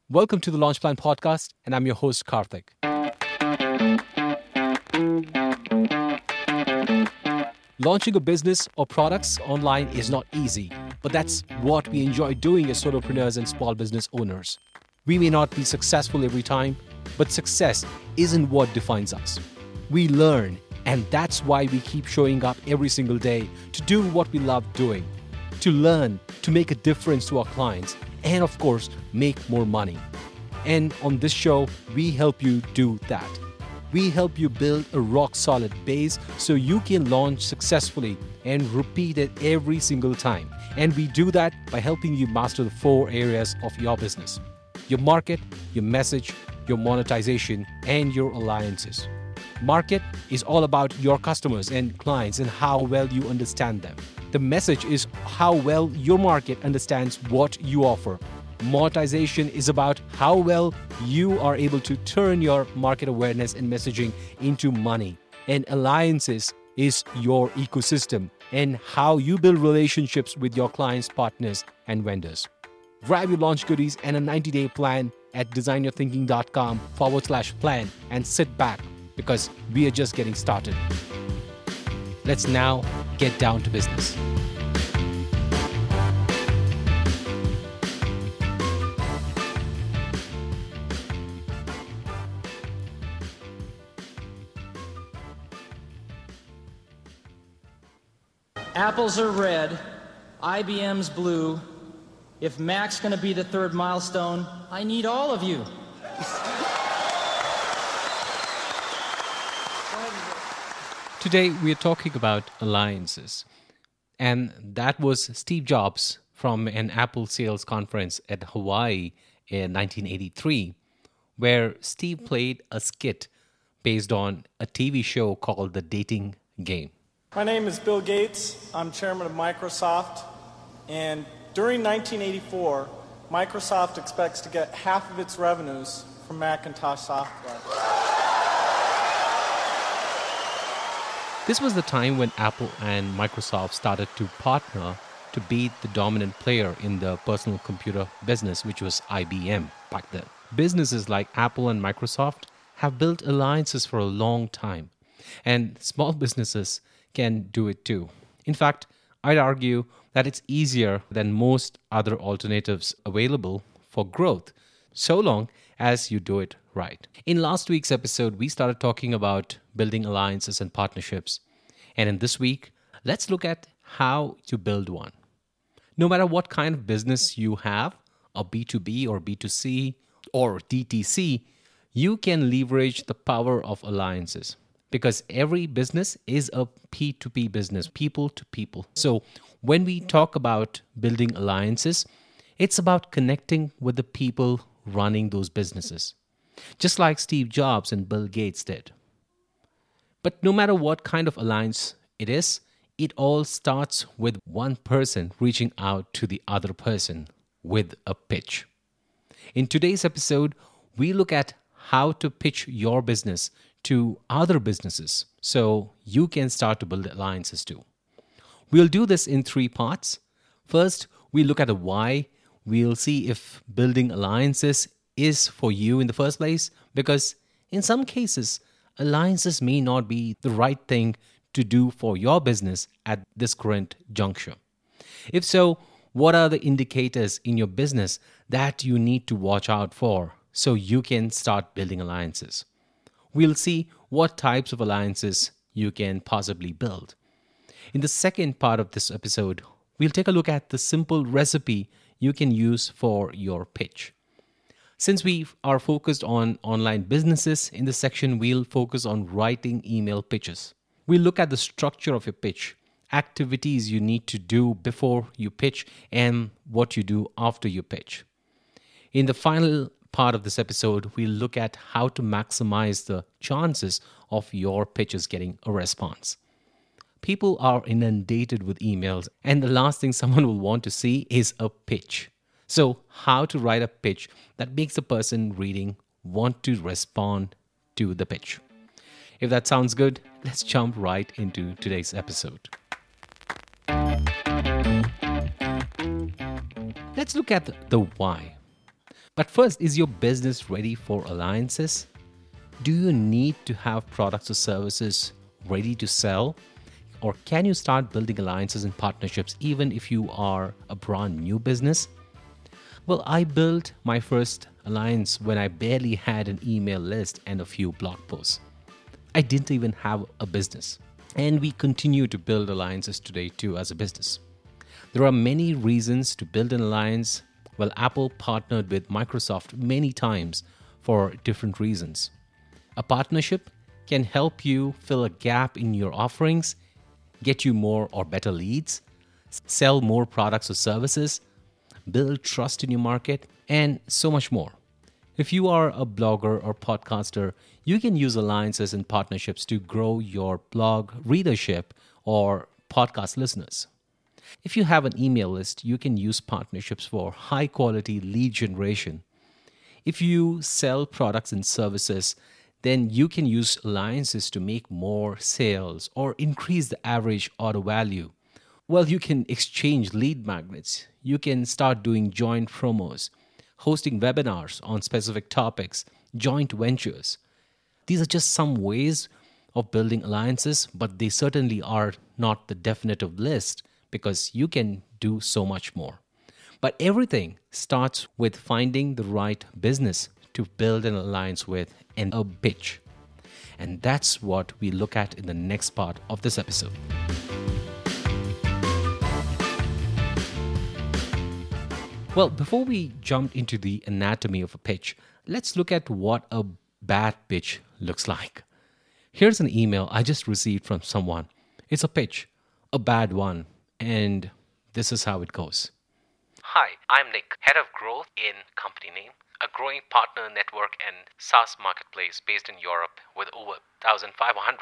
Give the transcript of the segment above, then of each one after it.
Welcome to the Launch Plan Podcast, and I'm your host, Karthik. Launching a business or products online is not easy, but that's what we enjoy doing as solopreneurs and small business owners. We may not be successful every time, but success isn't what defines us. We learn, and that's why we keep showing up every single day to do what we love doing, to learn, to make a difference to our clients, and of course, make more money. And on this show, we help you do that. We help you build a rock solid base so you can launch successfully and repeat it every single time. And we do that by helping you master the 4 areas of your business: your market, your message, your monetization, and your alliances. Market is all about your customers and clients and how well you understand them. The message is how well your market understands what you offer. Monetization is about how well you are able to turn your market awareness and messaging into money. And alliances is your ecosystem and how you build relationships with your clients, partners, and vendors. Grab your launch goodies and a 90-day plan at designyourthinking.com/plan and sit back because we are just getting started. Let's now get down to business. Apples are red, IBM's blue. If Mac's gonna be the 3rd milestone, I need all of you. Today, we are talking about alliances. And that was Steve Jobs from an Apple sales conference at Hawaii in 1983, where Steve played a skit based on a TV show called The Dating Game. My name is Bill Gates. I'm chairman of Microsoft. And during 1984, Microsoft expects to get half of its revenues from Macintosh software. This was the time when Apple and Microsoft started to partner to beat the dominant player in the personal computer business, which was IBM back then. Businesses like Apple and Microsoft have built alliances for a long time, and small businesses can do it too. In fact, I'd argue that it's easier than most other alternatives available for growth, so long as you do it right. In last week's episode, we started talking about building alliances and partnerships. And in this week, let's look at how to build one. No matter what kind of business you have, a B2B or B2C or DTC, you can leverage the power of alliances. Because every business is a P2P business, people to people. So when we talk about building alliances, it's about connecting with the people running those businesses, just like Steve Jobs and Bill Gates did. But no matter what kind of alliance it is, it all starts with one person reaching out to the other person with a pitch. In today's episode, we look at how to pitch your business to other businesses so you can start to build alliances too. We'll do this in 3 parts. First, we look at the why. We'll see if building alliances is for you in the first place, because in some cases, alliances may not be the right thing to do for your business at this current juncture. If so, what are the indicators in your business that you need to watch out for so you can start building alliances? We'll see what types of alliances you can possibly build. In the second part of this episode, we'll take a look at the simple recipe you can use for your pitch. Since we are focused on online businesses, in this section, we'll focus on writing email pitches. We'll look at the structure of your pitch, activities you need to do before you pitch, and what you do after you pitch. In the final part of this episode, we'll look at how to maximize the chances of your pitches getting a response. People are inundated with emails, and the last thing someone will want to see is a pitch. So, how to write a pitch that makes the person reading want to respond to the pitch. If that sounds good, let's jump right into today's episode. Let's look at the why. But first, is your business ready for alliances? Do you need to have products or services ready to sell? Or can you start building alliances and partnerships even if you are a brand new business? Well, I built my first alliance when I barely had an email list and a few blog posts. I didn't even have a business. And we continue to build alliances today too as a business. There are many reasons to build an alliance. Well, Apple partnered with Microsoft many times for different reasons. A partnership can help you fill a gap in your offerings, get you more or better leads, sell more products or services, build trust in your market, and so much more. If you are a blogger or podcaster, you can use alliances and partnerships to grow your blog readership or podcast listeners. If you have an email list, you can use partnerships for high quality lead generation. If you sell products and services, then you can use alliances to make more sales or increase the average order value. Well, you can exchange lead magnets. You can start doing joint promos, hosting webinars on specific topics, joint ventures. These are just some ways of building alliances, but they certainly are not the definitive list because you can do so much more. But everything starts with finding the right business to build an alliance with and a pitch. And that's what we look at in the next part of this episode. Well, before we jump into the anatomy of a pitch, let's look at what a bad pitch looks like. Here's an email I just received from someone. It's a pitch, a bad one, and this is how it goes. Hi, I'm Nick, Head of Growth in company name, a growing partner network and SaaS marketplace based in Europe with over 1,500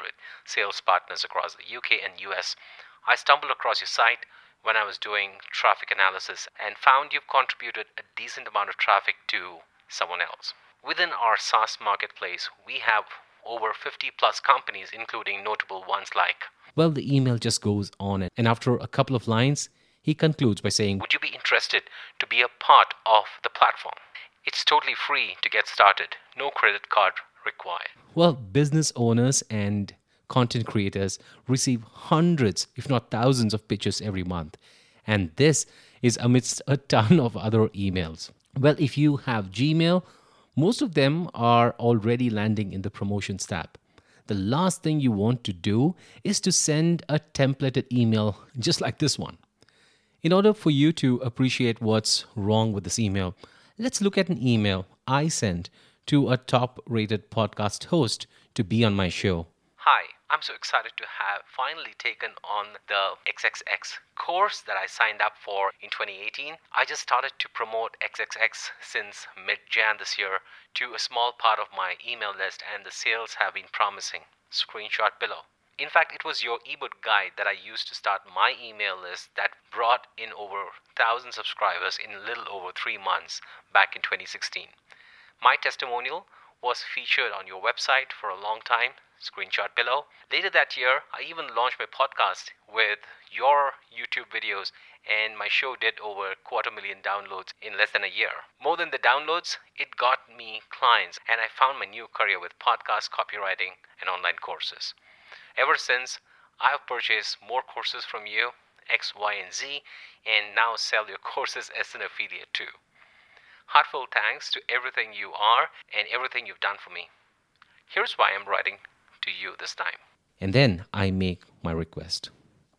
sales partners across the UK and US. I stumbled across your site when I was doing traffic analysis and found you've contributed a decent amount of traffic to someone else. Within our SaaS marketplace, we have over 50 plus companies, including notable ones like... Well, the email just goes on, and after a couple of lines, he concludes by saying, Would you be interested to be a part of the platform? It's totally free to get started. No credit card required. Well, business owners and content creators receive hundreds, if not thousands, of pitches every month. And this is amidst a ton of other emails. Well, if you have Gmail, most of them are already landing in the promotions tab. The last thing you want to do is to send a templated email just like this one. In order for you to appreciate what's wrong with this email, let's look at an email I sent to a top-rated podcast host to be on my show. Hi, I'm so excited to have finally taken on the XXX course that I signed up for in 2018. I just started to promote XXX since mid-Jan this year to a small part of my email list, and the sales have been promising. Screenshot below. In fact, it was your ebook guide that I used to start my email list that brought in over 1,000 subscribers in a little over 3 months back in 2016. My testimonial was featured on your website for a long time. Screenshot below. Later that year, I even launched my podcast with your YouTube videos, and my show did over 250,000 downloads in less than a year. More than the downloads, it got me clients, and I found my new career with podcast copywriting and online courses. Ever since, I have purchased more courses from you, X, Y, and Z, and now sell your courses as an affiliate too. Heartfelt thanks to everything you are and everything you've done for me. Here's why I'm writing to you this time. And then I make my request.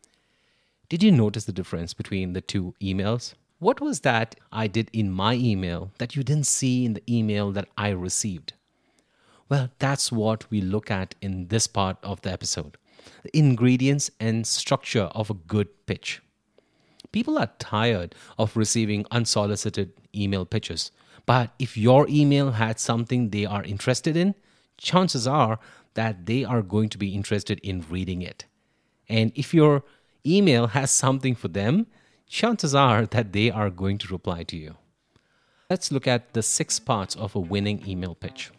Did you notice the difference between the two emails? What was that I did in my email that you didn't see in the email that I received? Well, that's what we look at in this part of the episode. The ingredients and structure of a good pitch. People are tired of receiving unsolicited email pitches. But if your email had something they are interested in, chances are that they are going to be interested in reading it. And if your email has something for them, chances are that they are going to reply to you. Let's look at the 6 parts of a winning email pitch.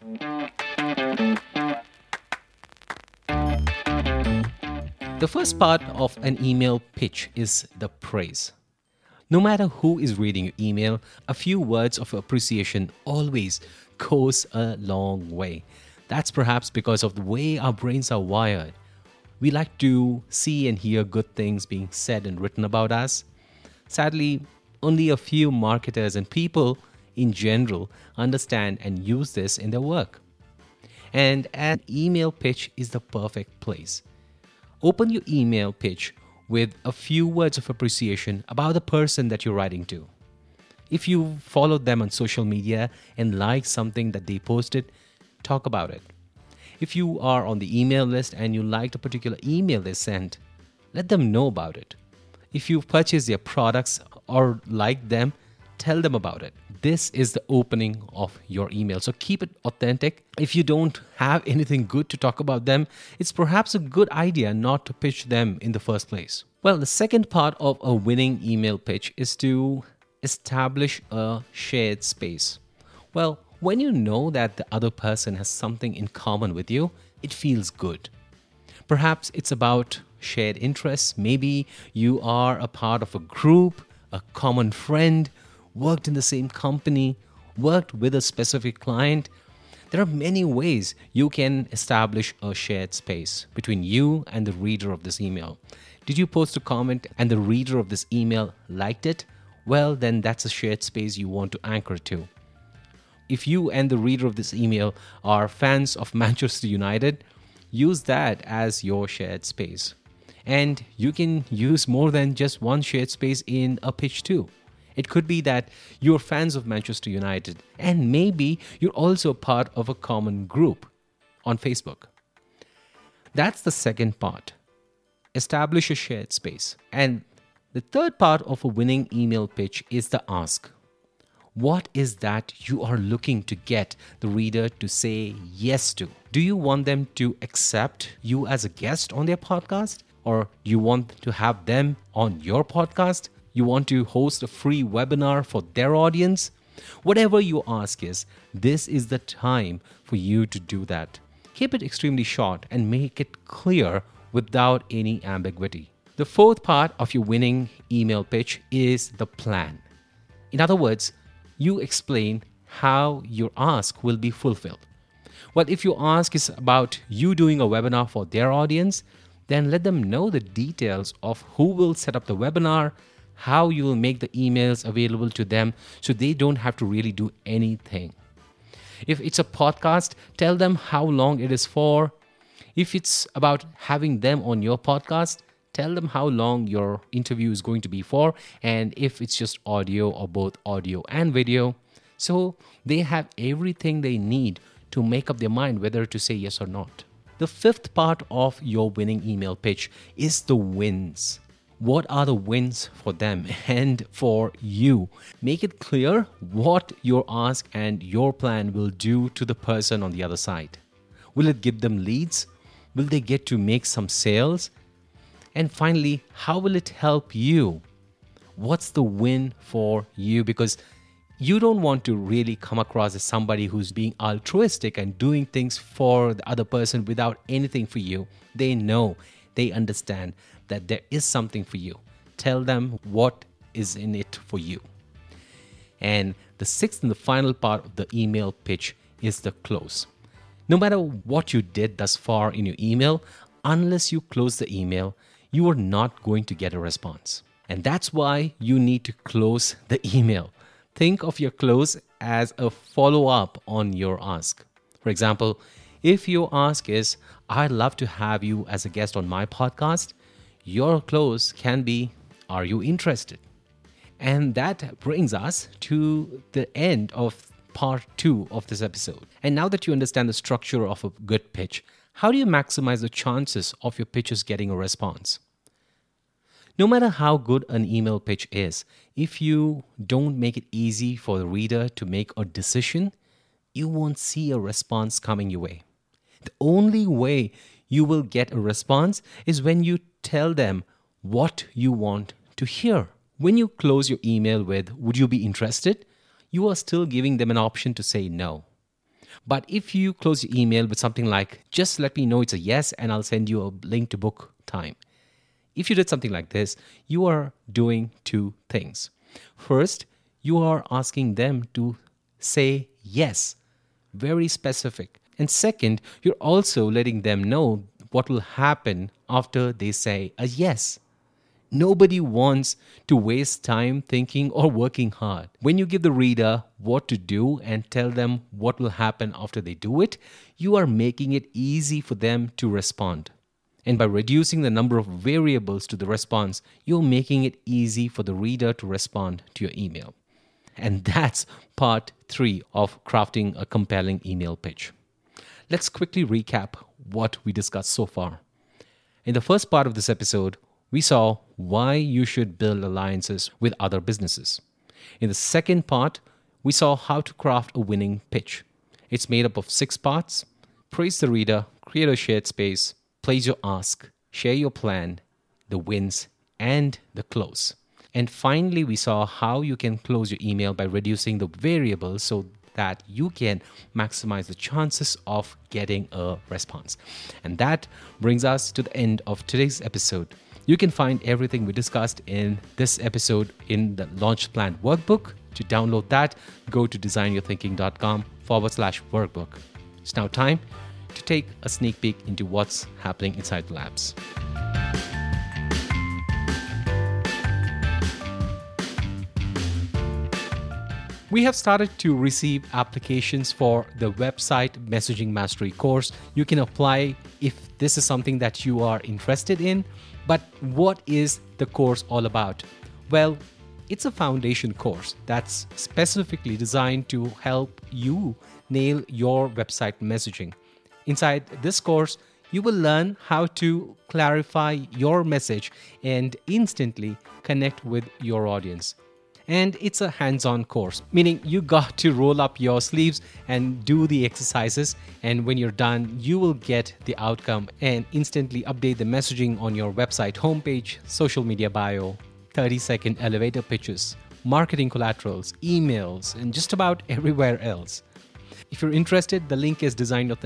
The first part of an email pitch is the praise. No matter who is reading your email, a few words of appreciation always goes a long way. That's perhaps because of the way our brains are wired. We like to see and hear good things being said and written about us. Sadly, only a few marketers and people in general understand and use this in their work. And an email pitch is the perfect place. Open your email pitch with a few words of appreciation about the person that you're writing to. If you followed them on social media and like something that they posted, talk about it. If you are on the email list and you liked a particular email they sent, let them know about it. If you've purchased their products or liked them, tell them about it. This is the opening of your email. So keep it authentic. If you don't have anything good to talk about them, it's perhaps a good idea not to pitch them in the first place. Well, the second part of a winning email pitch is to establish a shared space. Well, when you know that the other person has something in common with you, it feels good. Perhaps it's about shared interests. Maybe you are a part of a group, a common friend, worked in the same company, worked with a specific client. There are many ways you can establish a shared space between you and the reader of this email. Did you post a comment and the reader of this email liked it? Well, then that's a shared space you want to anchor to. If you and the reader of this email are fans of Manchester United, use that as your shared space. And you can use more than just one shared space in a pitch too. It could be that you're fans of Manchester United and maybe you're also part of a common group on Facebook. That's the second part. Establish a shared space. And the third part of a winning email pitch is the ask. What is that you are looking to get the reader to say yes to? Do you want them to accept you as a guest on their podcast? Or do you want to have them on your podcast? You want to host a free webinar for their audience? Whatever you ask is, this is the time for you to do that. Keep it extremely short and make it clear without any ambiguity. The fourth part of your winning email pitch is the plan. In other words, you explain how your ask will be fulfilled. Well, if your ask is about you doing a webinar for their audience, then let them know the details of who will set up the webinar, how you will make the emails available to them so they don't have to really do anything. If it's a podcast, tell them how long it is for. If it's about having them on your podcast, tell them how long your interview is going to be for, and if it's just audio or both audio and video. So they have everything they need to make up their mind whether to say yes or not. The fifth part of your winning email pitch is the wins. What are the wins for them and for you? Make it clear what your ask and your plan will do to the person on the other side. Will it give them leads? Will they get to make some sales? And finally, how will it help you? What's the win for you? Because you don't want to really come across as somebody who's being altruistic and doing things for the other person without anything for you. They know, they understand that there is something for you. Tell them what is in it for you. And the sixth and the final part of the email pitch is the close. No matter what you did thus far in your email, unless you close the email, you are not going to get a response. And that's why you need to close the email. Think of your close as a follow-up on your ask. For example, if your ask is, I'd love to have you as a guest on my podcast, your close can be, are you interested? And that brings us to the end of part 2 of this episode. And now that you understand the structure of a good pitch, how do you maximize the chances of your pitches getting a response? No matter how good an email pitch is, if you don't make it easy for the reader to make a decision, you won't see a response coming your way. The only way you will get a response is when you tell them what you want to hear. When you close your email with, would you be interested? You are still giving them an option to say no. But if you close your email with something like, just let me know it's a yes and I'll send you a link to book time. If you did something like this, you are doing two things. First, you are asking them to say yes, very specific. And second, you're also letting them know what will happen after they say a yes. Nobody wants to waste time thinking or working hard. When you give the reader what to do and tell them what will happen after they do it, you are making it easy for them to respond. And by reducing the number of variables to the response, you're making it easy for the reader to respond to your email. And that's part 3 of crafting a compelling email pitch. Let's quickly recap what we discussed so far. In the first part of this episode, we saw why you should build alliances with other businesses. In the second part, we saw how to craft a winning pitch. It's made up of 6 parts: praise the reader, create a shared space, place your ask, share your plan, the wins, and the close. And finally, we saw how you can close your email by reducing the variables so that you can maximize the chances of getting a response. And that brings us to the end of today's episode. You can find everything we discussed in this episode in the Launch Plan Workbook. To download that, go to designyourthinking.com/workbook. It's now time to take a sneak peek into what's happening inside the labs. We have started to receive applications for the Website Messaging Mastery course. You can apply if this is something that you are interested in. But what is the course all about? Well, it's a foundation course that's specifically designed to help you nail your website messaging. Inside this course, you will learn how to clarify your message and instantly connect with your audience. And it's a hands-on course, meaning you got to roll up your sleeves and do the exercises. And when you're done, you will get the outcome and instantly update the messaging on your website homepage, social media bio, 30-second elevator pitches, marketing collaterals, emails, and just about everywhere else. If you're interested, the link is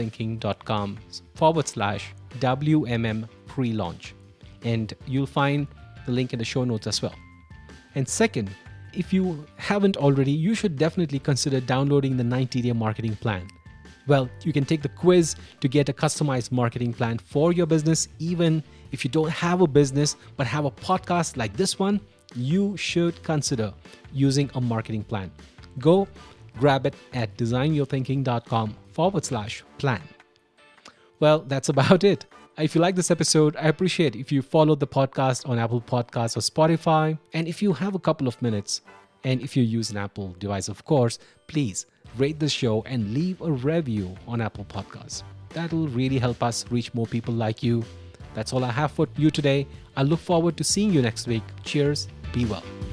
designyourthinking.com/WMM pre-launch. And you'll find the link in the show notes as well. And second, if you haven't already, you should definitely consider downloading the 90-day marketing plan. Well, you can take the quiz to get a customized marketing plan for your business. Even if you don't have a business but have a podcast like this one, you should consider using a marketing plan. Go grab it at designyourthinking.com/plan. Well, that's about it. If you like this episode, I appreciate if you follow the podcast on Apple Podcasts or Spotify. And if you have a couple of minutes, and if you use an Apple device, of course, please rate the show and leave a review on Apple Podcasts. That'll really help us reach more people like you. That's all I have for you today. I look forward to seeing you next week. Cheers. Be well.